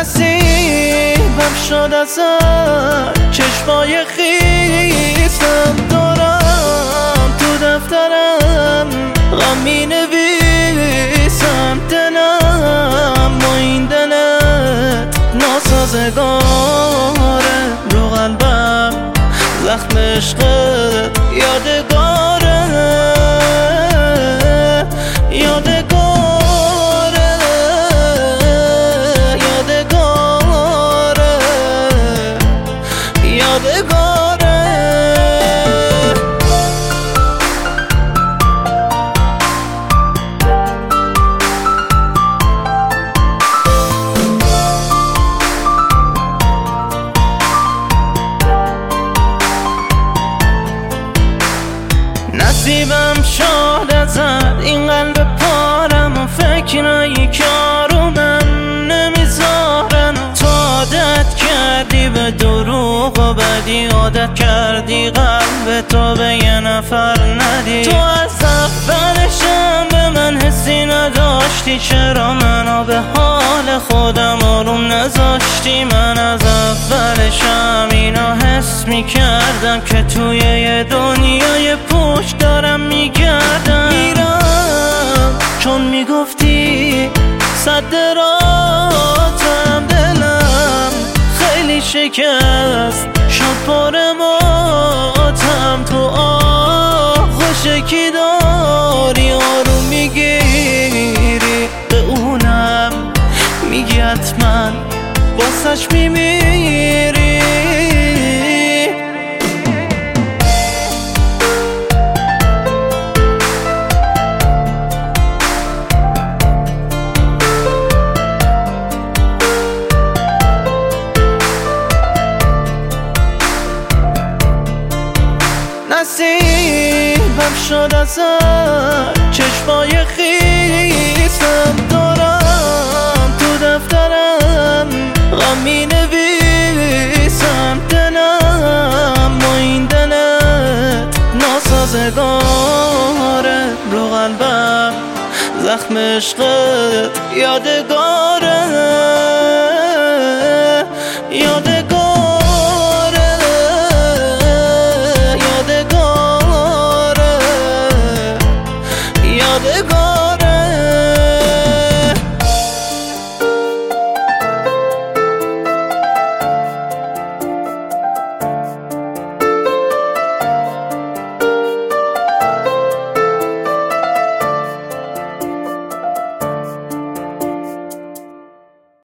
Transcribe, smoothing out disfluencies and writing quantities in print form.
نصیبم شد ازت چشمای خیسم دارم تو دفترم غم می نویسم دلم با این دلت ناسازگاره رو قلبم زخم عشقت یادگاره یادگاره یادگاره یادگاره نصیبم شد ازت این قلب پارم و فکرایی که آرومم نمیذارن تو عادت کردی به دروغ و بدی عادت کردی قلب تو به یه نفر ندی تو از اولشم به من حسی نداشتی چرا منو به حال خودم آروم نذاشتی من از اولشم اینا حس میکردم که توی یه دنیای پشت دارم میگردم میرم چون میگفتی صد راتم دلم خیلی شکست شد پر ماتم تو آغوشکی داری آروم میگیری به اونم میگی حتما واسش میمیری نصیبم شد ازت چشمای خیسم دارم تو دفترم غم می نویسم دلم با این دلت ناسازگاره رو قلبم زخم عشقت یادگار